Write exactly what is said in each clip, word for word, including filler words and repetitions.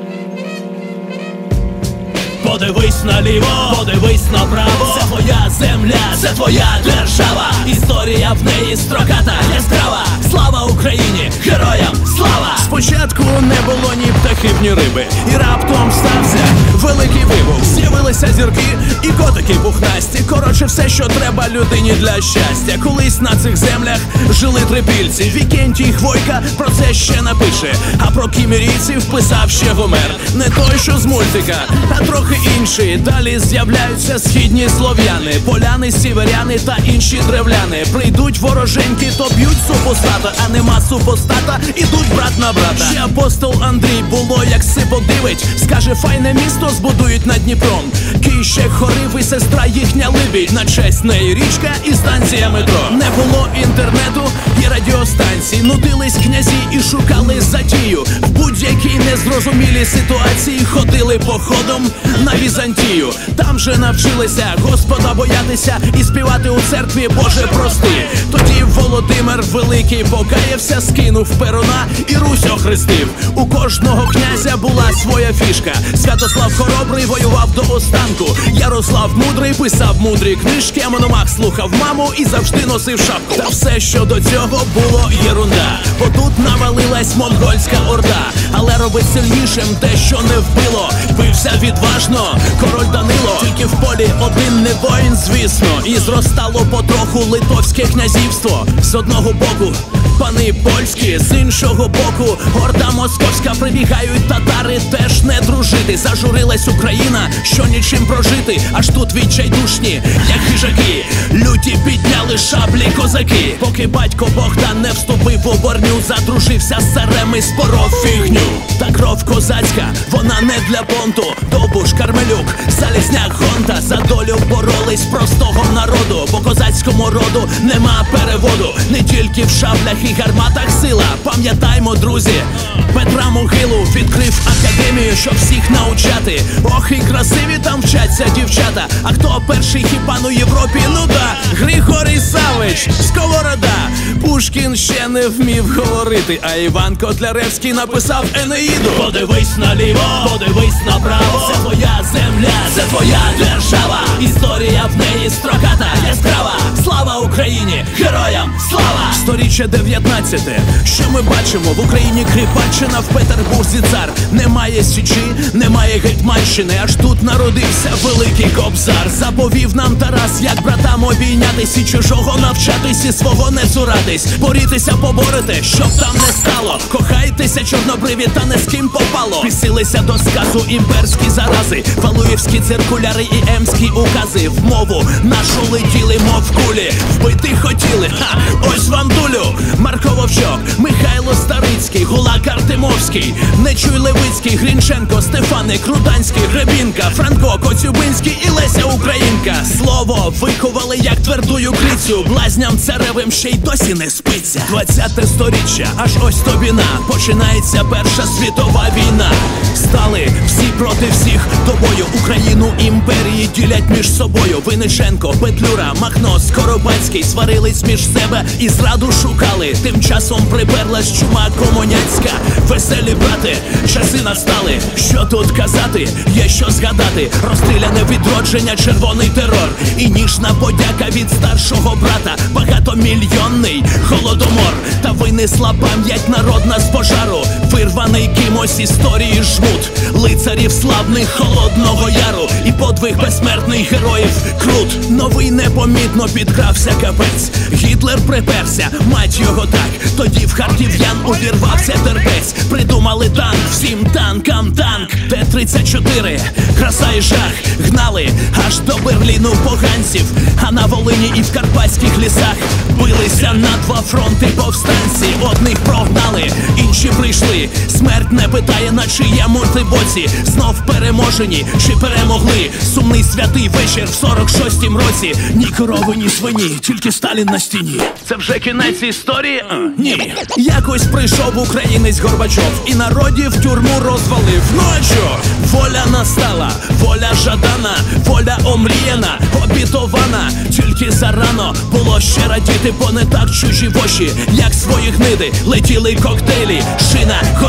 Подивись наліво, подивись направо. Це твоя земля, це твоя держава. Історія в неї строката, яскрава. Слава Україні, героям слава! Спочатку не було ні птахів, ні риби, і раптом стався великий вибух. З'явилися зірки і котики пухнасті. Коротше, все, що треба людині для щастя. Колись на цих землях жили трипільці. Вікентій Хвойка про це ще напише. А про кімерійців писав ще Гомер. Не той, що з мультика, а трохи інший. Далі з'являються східні слов'яни, поляни, сіверяни та інші древляни. Прийдуть вороженьки, то б'ють супостата, а нема супостата, ідуть брат на брата. Ще апостол Андрій було як си подивить, скаже, файне місто збудують над Дніпром. Кіщек, Хорив і сестра їхня Либідь, на честь неї річка і станція метро. Не було інтернету і радіостанцій, нудились князі і шукали затію. В будь-якій незрозумілій ситуації ходили походом на Візантію. Там же навчилися Господа боятися і співати у церкві Боже прости. Тоді Володимир Великий покаявся, скинув перуна і Русь охрестив. У кожного князя була своя фішка. Святослав Хоробрий воював до останку. Ярослав Мудрий писав мудрі книжки, а Мономах слухав маму і завжди носив шапку. Та все, що до цього, було єрунда, бо тут навалилась монгольська орда. Але робить сильнішим те, що не вбило. Бився відважно король Данило, тільки в полі один не воїн, звісно. І зростало потроху литовське князівство. З одного боку пани польські, з іншого боку орда московська. Прибігають татари теж не дружити. Зажурилась Україна, що нічим прожити. Аж тут відчайдушні, як хижаки, люті підняли шаблі козаки. Поки батько Богдан не вступив у борню, задружився з царем і споров фігню. Та кров козацька, вона не для понту. Довбуш, Кармелюк, Залізняк, Гонта за долю боролись простого народу. По козацькому роду нема переводу. Не тільки в шаблях і гарматах сила. Пам'ятаймо, друзі, Петра Могилу відкрив академію, щоб всіх навчати. Ох, і красиві там вчаться дівчата. А хто перший хіпан у Європі? Ну да, Григорій Савич, Сковорода. Пушкін ще не вмів говорити, а Іван Котляревський написав Енеїду. Подивись наліво, подивись направо. Це твоя земля, це твоя держава. Історія в неї строката, яскрава. Слава Україні, героям слава! Сторіччя дев'ятнадцяте. Що ми бачимо? В Україні Кріпаччина, в Петербурзі цар. Немає Січі, немає Гетьманщини. Аж тут народився великий Кобзар. Заповів нам Тарас, як братам обійнятись і чужого навчатись, і свого не цуратись. Борітеся, поборете, щоб там не стало. Кохайтеся, чорнобриві, та не з ким попало. Присилися до сказу імперські зарази. Валуївські циркуляри і емські укази. В мову нашу летіли, мов кулі. Вбити хотіли, ха, ось вам дулю. Марко Вовчок, Михайло Старицький, Гулак Артемовський, Нечуй Левицький, Грінченко, Стефаник, Руданський, Гребінка, Франко, Коцюбинський і Леся Українка. Слово виковали, як твердую крицю. Блазням царевим ще й досі не спиться. Двадцяте сторіччя, аж ось тобі на. Починається Перша світова війна. Стали всі проти всіх до бою. Україну імперії ділять між собою. Винниченко, Петлюра, Махно, Скоробацький сварились між себе і зраду шукали. Тим часом приперлась чума комуняцька. Веселі брати, часи настали. Що тут казати, є що згадати. Розстріляне відродження, червоний терор. І ніжна подяка від старшого брата. Багатомільйонний голодомор. Та винесла пам'ять народна з пожару. Вирваний кимось історії жмут. Лицарів славних Холодного Яру. І подвиг безсмертних героїв Крут. Новий непомітно підкрався капець. Гітлер приперся, мать його так. Тоді в харків'ян увірвався терпець. Придумали танк, всім танкам танк. Т тридцять чотири, краса і жах. Гнали аж до Берліну поганців. А на Волині і в карпатських лісах билися на два фронти повстанці. Одних прогнали, інші прийшли. Смерть не питає, на чиєму ти боці. Знов переможені, чи перемогли. Сумний святий вечір в сорок шостім році. Ні корови, ні свині, тільки Сталін на стіні. Це вже кінець історії? А, ні. Якось прийшов українець Горбачов і народів тюрму розвалив. Ну а що? Воля настала, воля жадана, воля омріяна, обітована. Тільки зарано було ще радіти, бо не так чужі воші, як свої гниди. Летіли коктейлі, шина горіла,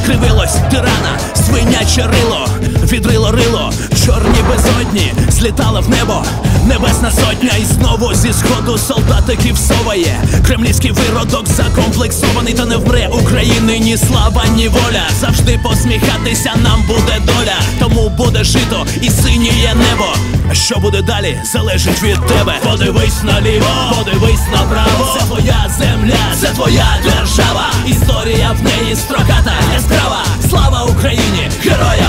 кривилось тирана, свиняче рило, відрило рило, чорні безодні злітала в небо, небесна сотня, і знову зі сходу солдатиків соває. Кремлівський виродок закомплексований, та не вмре України ні слава, ні воля. Завжди посміхатися нам буде доля, тому буде жито і синіє небо. А що буде далі, залежить від тебе. Подивись наліво, подивись направо. Це твоя земля, це твоя держава. Історія в неї строката, яскрава. Слава Україні, героям!